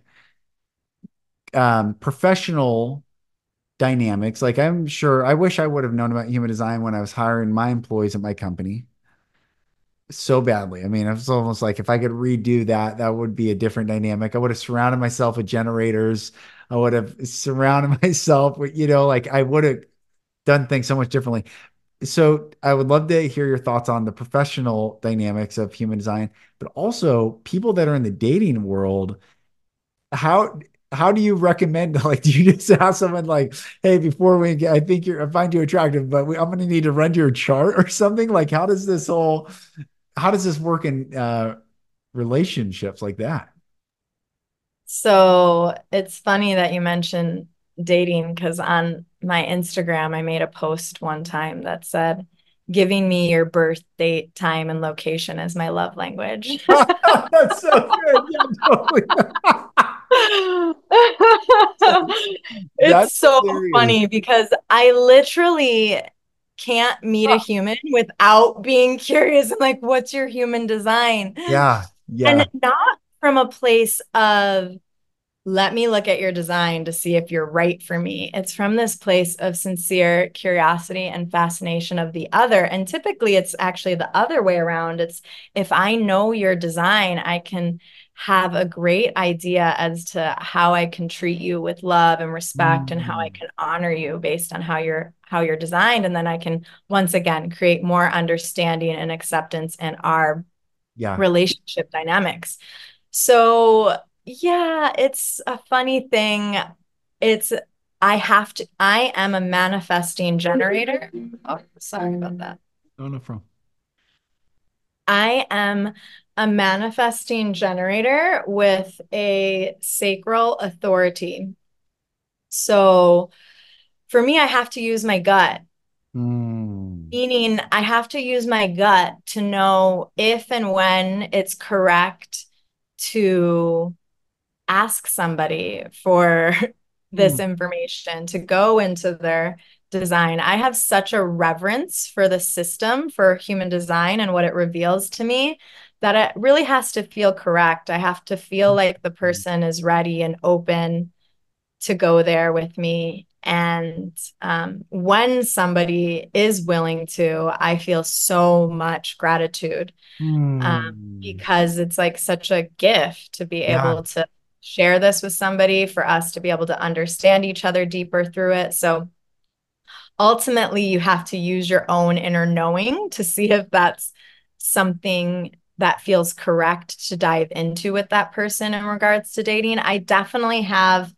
um professional dynamics. Like I'm sure I wish I would have known about human design when I was hiring my employees at my company so badly. I mean, it's almost like if I could redo that, that would be a different dynamic. I would have surrounded myself with generators. I would have surrounded myself with, you know, like I would have done things so much differently. So I would love to hear your thoughts on the professional dynamics of human design, but also people that are in the dating world. How how do you recommend? Like, do you just ask someone like, "Hey, before we get, I think you're, I find you attractive, but we, I'm going to need to run your chart or something." Like, how does this whole, how does this work in uh, relationships like that? So it's funny that you mentioned dating because on my Instagram, I made a post one time that said, giving me your birth date, time, and location is my love language. That's so good. Yeah, totally. It's That's so hilarious. funny because I literally can't meet a human without being curious. I'm like, what's your human design? Yeah, And yeah, not from a place of, let me look at your design to see if you're right for me. It's from this place of sincere curiosity and fascination of the other. And typically it's actually the other way around. It's if I know your design, I can have a great idea as to how I can treat you with love and respect and how I mm, can honor you based on how you're how you're designed. And then I can once again create more understanding and acceptance in our yeah. relationship dynamics. So Yeah, it's a funny thing. It's, I have to, I am a manifesting generator. Oh, sorry about that. No, no problem. I am a manifesting generator with a sacral authority. So for me, I have to use my gut, Mm. meaning I have to use my gut to know if and when it's correct to ask somebody for this Mm. information, to go into their design. I have such a reverence for the system, for human design and what it reveals to me, that it really has to feel correct. I have to feel like the person is ready and open to go there with me. And um, when somebody is willing to, I feel so much gratitude, um, Mm. because it's like such a gift to be Yeah, able to share this with somebody, for us to be able to understand each other deeper through it. So ultimately, you have to use your own inner knowing to see if that's something that feels correct to dive into with that person in regards to dating. I definitely have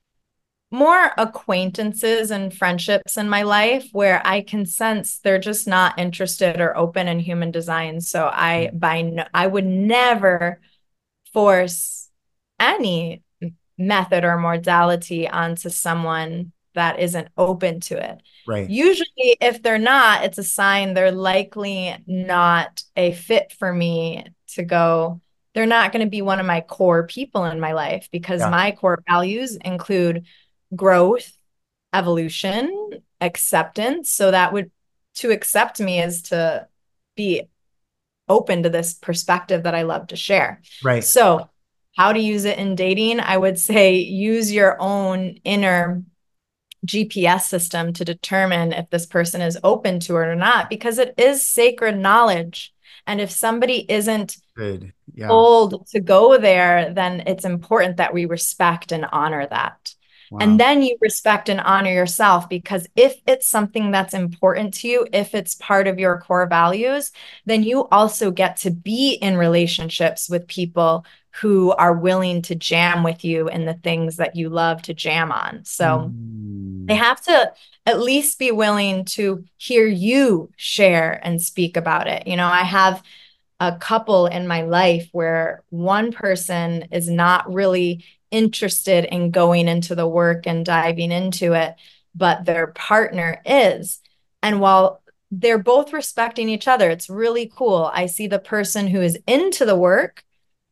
more acquaintances and friendships in my life where I can sense they're just not interested or open in human design. So I by no, I would never force any method or modality onto someone that isn't open to it. right. Usually, if they're not, it's a sign they're likely not a fit for me to go. They're not going to be one of my core people in my life, because Yeah, my core values include growth, evolution, acceptance. So that would, to accept me is to be open to this perspective that I love to share. right. So, how to use it in dating? I would say use your own inner G P S system to determine if this person is open to it or not, because it is sacred knowledge. And if somebody isn't Good. Yeah. told to go there, then it's important that we respect and honor that. And Wow. then you respect and honor yourself, because if it's something that's important to you, if it's part of your core values, then you also get to be in relationships with people who are willing to jam with you in the things that you love to jam on. So they Mm. have to at least be willing to hear you share and speak about it. You know, I have a couple in my life where one person is not really interested in going into the work and diving into it, but their partner is. And while they're both respecting each other, it's really cool. I see the person who is into the work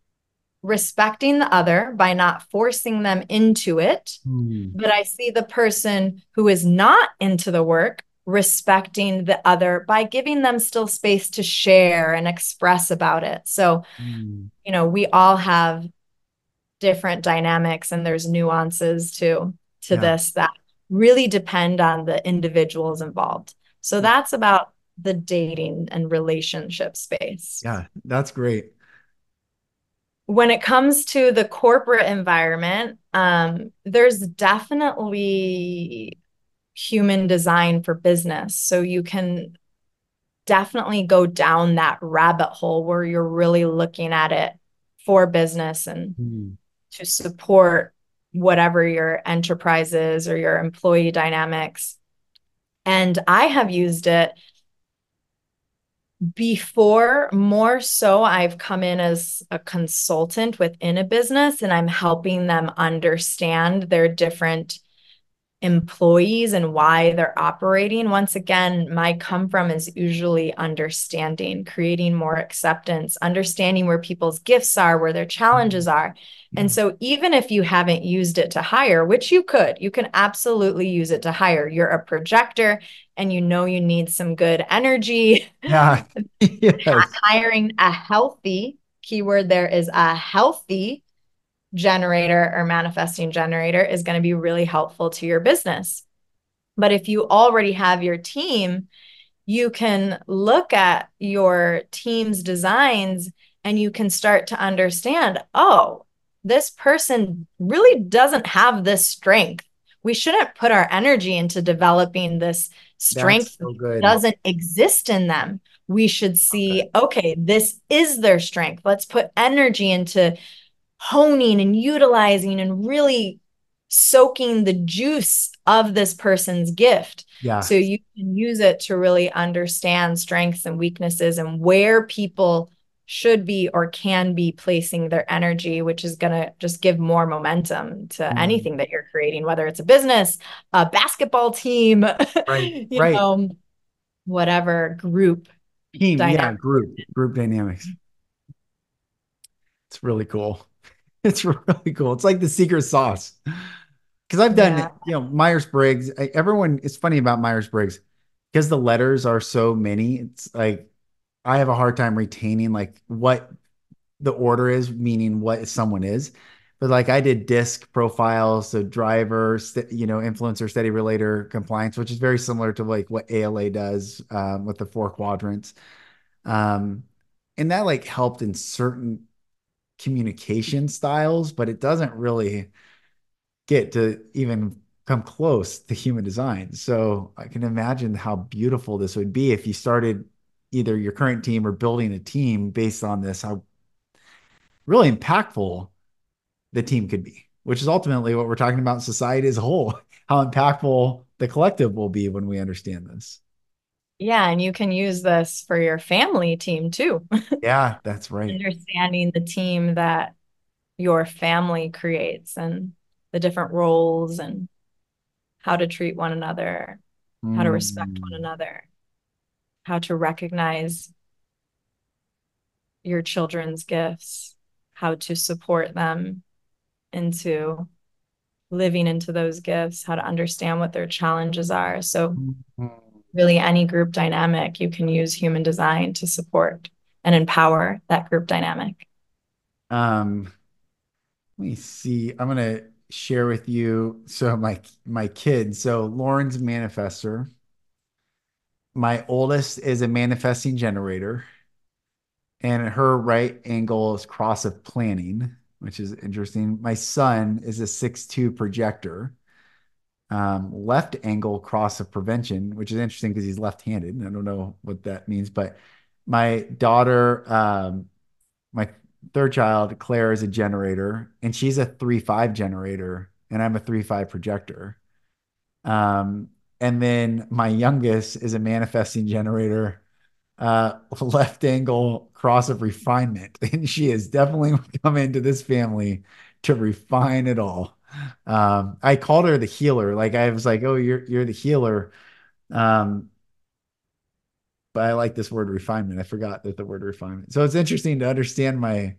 respecting the other by not forcing them into it. Mm. But I see the person who is not into the work respecting the other by giving them still space to share and express about it. So, Mm. you know, we all have different dynamics, and there's nuances to to Yeah. this that really depend on the individuals involved. So that's about the dating and relationship space. Yeah. That's great. When it comes to the corporate environment, um, there's definitely human design for business. So you can definitely go down that rabbit hole where you're really looking at it for business and Mm. to support whatever your enterprise is or your employee dynamics. And I have used it before. More so, I've come in as a consultant within a business, and I'm helping them understand their different employees and why they're operating. Once again, my come from is usually understanding, creating more acceptance, understanding where people's gifts are, where their challenges are. And Yeah. so, even if you haven't used it to hire, which you could, you can absolutely use it to hire. You're a projector and you know you need some good energy. Yeah. Yes. Hiring a healthy, keyword there is a healthy generator or manifesting generator, is going to be really helpful to your business. But if you already have your team, you can look at your team's designs and you can start to understand, oh, this person really doesn't have this strength. We shouldn't put our energy into developing this That's strength that so good. doesn't exist in them. We should Okay. see, okay, this is their strength. Let's put energy into honing and utilizing and really soaking the juice of this person's gift. Yeah. So you can use it to really understand strengths and weaknesses and where people should be or can be placing their energy, which is going to just give more momentum to Mm. anything that you're creating, whether it's a business, a basketball team, Right. you Right. know, whatever group Team. Yeah. dynamic. Group. Group dynamics. It's really cool. It's really cool. It's like the secret sauce. Because I've done, Yeah. you know, Myers-Briggs. I- Everyone, it's funny about Myers-Briggs because the letters are so many. It's like I have a hard time retaining like what the order is, meaning what someone is. But like I did disc profiles, so driver, st- you know, influencer, steady relator, compliance, which is very similar to like what A L A does um, with the four quadrants. Um, and that like helped in certain communication styles, but it doesn't really get to even come close to human design. So I can imagine how beautiful this would be if you started either your current team or building a team based on this, how really impactful the team could be, which is ultimately what we're talking about in society as a whole, how impactful the collective will be when we understand this. Yeah. And you can use this for your family team too. Yeah, that's right. Understanding the team that your family creates and the different roles and how to treat one another, how to respect one Mm. another, how to recognize your children's gifts, how to support them into living into those gifts, how to understand what their challenges are. So, really, any group dynamic, you can use human design to support and empower that group dynamic. Um, let me see. I'm gonna share with you. So my my kids. So Lauren's a manifester. My oldest is a manifesting generator, and her right angle is cross of planning, which is interesting. My son is a six two projector, um, left angle cross of prevention, which is interesting because he's left-handed. And I don't know what that means, but my daughter, um, my third child, Claire, is a generator, and she's a three five generator, and I'm a three five projector. Um, and then my youngest is a manifesting generator, uh, left angle cross of refinement. And she has definitely come into this family to refine it all. Um, I called her the healer. Like I was like, oh, you're you're the healer. Um, but I like this word refinement. I forgot that the word refinement. So it's interesting to understand my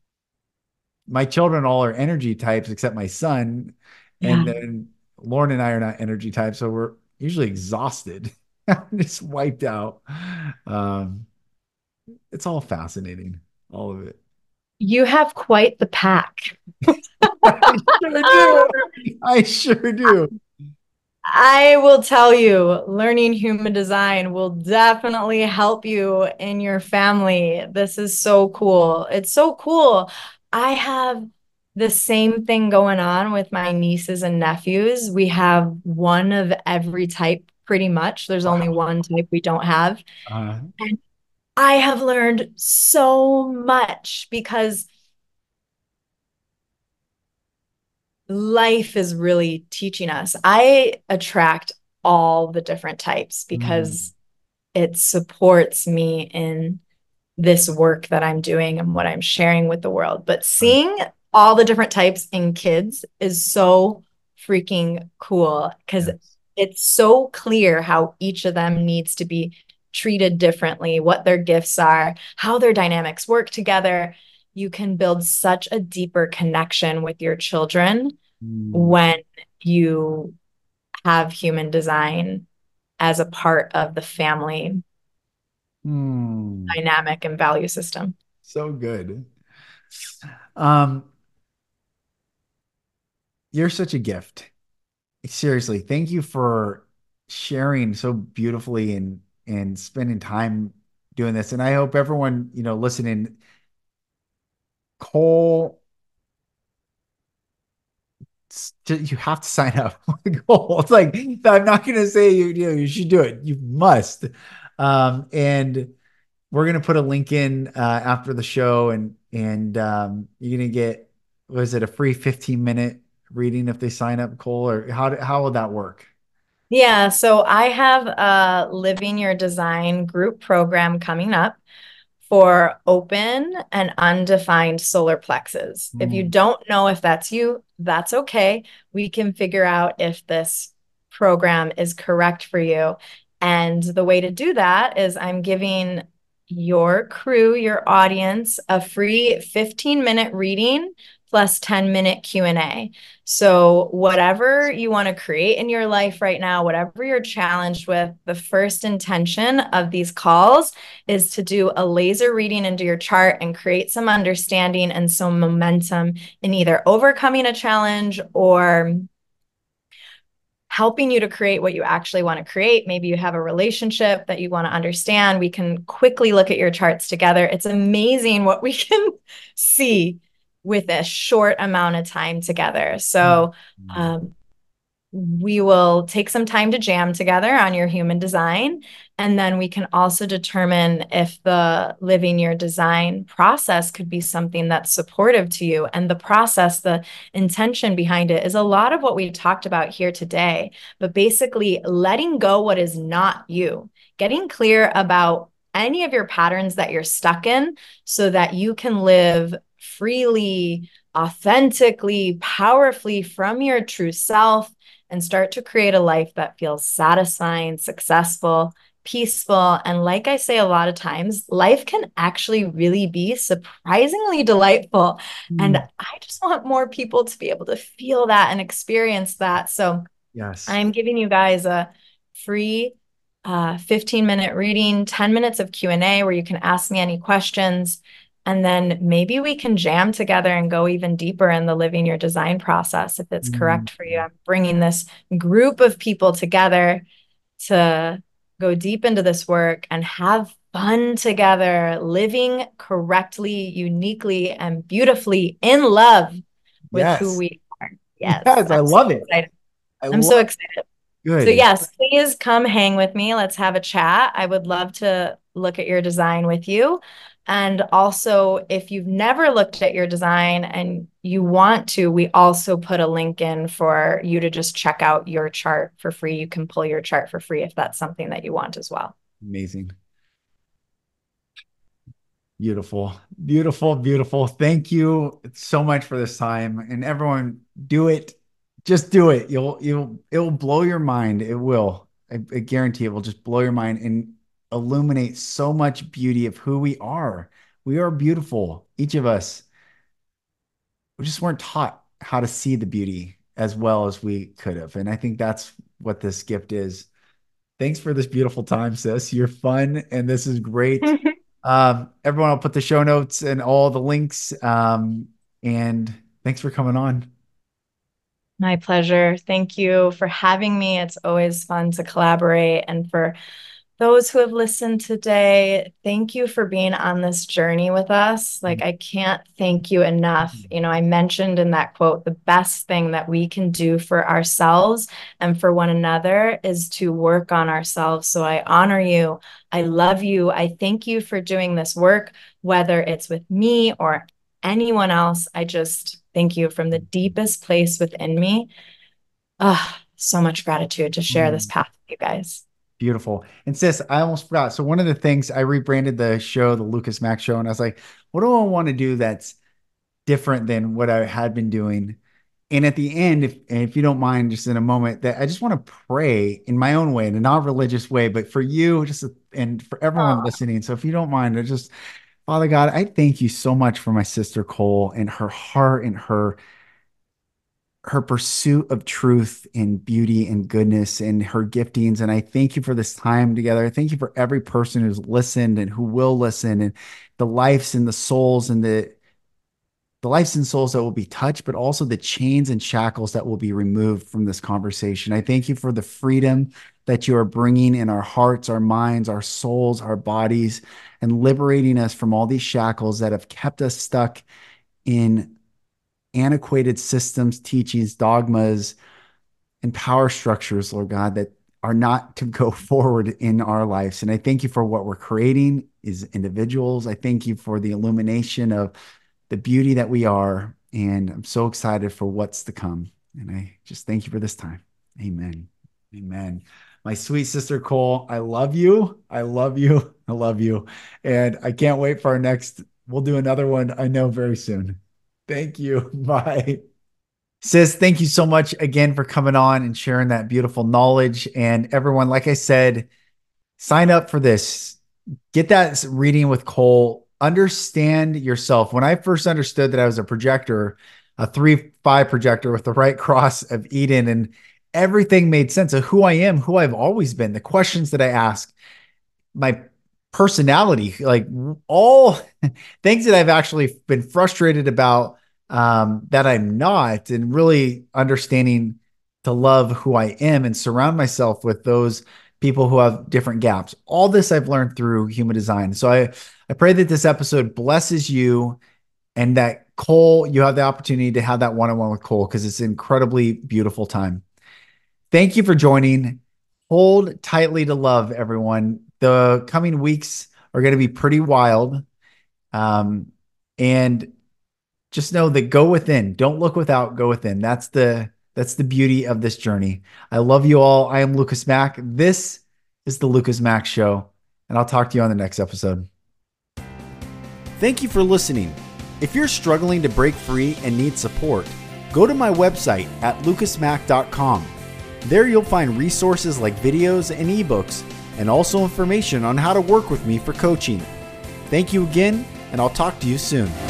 my children all are energy types except my son. And Yeah. then Lauren and I are not energy types, so we're usually exhausted, just wiped out. Um, it's all fascinating, all of it. You have quite the pack. I sure do. I sure do. I will tell you, learning human design will definitely help you in your family. This is so cool. It's so cool. I have the same thing going on with my nieces and nephews. We have one of every type pretty much. There's only Wow. one type we don't have. Uh, And I have learned so much because life is really teaching us. I attract all the different types mm, because it supports me in this work that I'm doing and what I'm sharing with the world. But right. seeing all the different types in kids is so freaking cool because Yes. it's so clear how each of them needs to be treated differently, what their gifts are, how their dynamics work together. You can build such a deeper connection with your children Mm, when you have human design as a part of the family mm, dynamic and value system. so good. Um, you're such a gift. Seriously, thank you for sharing so beautifully and and spending time doing this. And I hope everyone, you know, listening, Cole, you have to sign up for the goal. It's like I'm not going to say you, you know, you should do it. You must. Um, and we're going to put a link in uh, after the show, and and um, you're going to get was it a free fifteen minute reading if they sign up, Cole, or how, how would that work? Yeah, so I have a Living Your Design group program coming up for open and undefined solar plexus. If you Mm, don't know if that's you, that's okay. We can figure out if this program is correct for you. And the way to do that is I'm giving your crew, your audience, a free fifteen minute reading plus ten minute Q and A. So whatever you want to create in your life right now, whatever you're challenged with, the first intention of these calls is to do a laser reading into your chart and create some understanding and some momentum in either overcoming a challenge or helping you to create what you actually want to create. Maybe you have a relationship that you want to understand. We can quickly look at your charts together. It's amazing what we can see with a short amount of time together. So, mm, um, we will take some time to jam together on your human design. And then we can also determine if the Living Your Design process could be something that's supportive to you. And the process, the intention behind it is a lot of what we talked about here today, but basically letting go what is not you, getting clear about any of your patterns that you're stuck in so that you can live freely, authentically, powerfully from your true self and start to create a life that feels satisfying, successful, peaceful. And like I say a lot of times, life can actually really be surprisingly delightful. And mm. I just want more people to be able to feel that and experience that. So Yes. I'm giving you guys a free uh, fifteen minute reading, ten minutes of Q and A where you can ask me any questions. And then maybe we can jam together and go even deeper in the Living Your Design process if it's Mm, correct for you. I'm bringing this group of people together to go deep into this work and have fun together, living correctly, uniquely, and beautifully in love with who yes. we are. Yes, Yes. I I'm so love it. excited. I I'm so love excited. So good. yes, please come hang with me. Let's have a chat. I would love to look at your design with you. And also, if you've never looked at your design and you want to, we also put a link in for you to just check out your chart for free. You can pull your chart for free if that's something that you want as well. Amazing. Beautiful, beautiful, beautiful. Thank you so much for this time. And everyone, do it. Just do it. You'll, you'll, it will blow your mind. It will. I, I guarantee it will just blow your mind and illuminate so much beauty of who we are. We are beautiful, each of us. We just weren't taught how to see the beauty as well as we could have. And I think that's what this gift is. Thanks for this beautiful time, sis. You're fun, and this is great. Um, everyone, I'll put the show notes and all the links. Um, and thanks for coming on. My pleasure. Thank you for having me. It's always fun to collaborate. And for those who have listened today, thank you for being on this journey with us. Like, I can't thank you enough. You know, I mentioned in that quote, the best thing that we can do for ourselves and for one another is to work on ourselves. So I honor you. I love you. I thank you for doing this work, whether it's with me or anyone else. I just thank you from the deepest place within me. Ah, so much gratitude to share this Mm, path with you guys. beautiful. And sis, I almost forgot. So one of the things I rebranded the show, the Lucas Mack Show, and I was like, what do I want to do that's different than what I had been doing? And at the end, if if you don't mind, just in a moment, that I just want to pray in my own way, in a non-religious way, but for you, just and for everyone Oh, listening. So if you don't mind, I just Father God, I thank you so much for my sister Cole and her heart and her her pursuit of truth and beauty and goodness and her giftings. And I thank you for this time together. I thank you for every person who's listened and who will listen and the lives and the souls and the the lives and souls that will be touched, but also the chains and shackles that will be removed from this conversation. I thank you for the freedom that you are bringing in our hearts, our minds, our souls, our bodies, and liberating us from all these shackles that have kept us stuck in antiquated systems, teachings, dogmas, and power structures, Lord God, that are not to go forward in our lives. And I thank you for what we're creating as individuals. I thank you for the illumination of the beauty that we are. And I'm so excited for what's to come. And I just thank you for this time. Amen. Amen. My sweet sister Cole, I love you. I love you. I love you. And I can't wait for our next. We'll do another one, I know, very soon. Thank you. Bye. Sis, thank you so much again for coming on and sharing that beautiful knowledge. And everyone, like I said, sign up for this. Get that reading with Cole. Understand yourself. When I first understood that I was a projector, a three five projector with the right cross of Eden, and everything made sense of who I am, who I've always been, the questions that I ask, my personality, like all things that I've actually been frustrated about, um, that I'm not, and really understanding to love who I am and surround myself with those people who have different gaps. All this I've learned through human design. So I, I pray that this episode blesses you, and that Cole, you have the opportunity to have that one-on-one with Cole, because it's an incredibly beautiful time. Thank you for joining. Hold tightly to love, everyone. The coming weeks are going to be pretty wild. Um, and just know that go within. Don't look without, go within. That's the that's the beauty of this journey. I love you all. I am Lucas Mack. This is the Lucas Mack Show, and I'll talk to you on the next episode. Thank you for listening. If you're struggling to break free and need support, go to my website at lucas mack dot com. There you'll find resources like videos and ebooks, and also information on how to work with me for coaching. Thank you again, and I'll talk to you soon.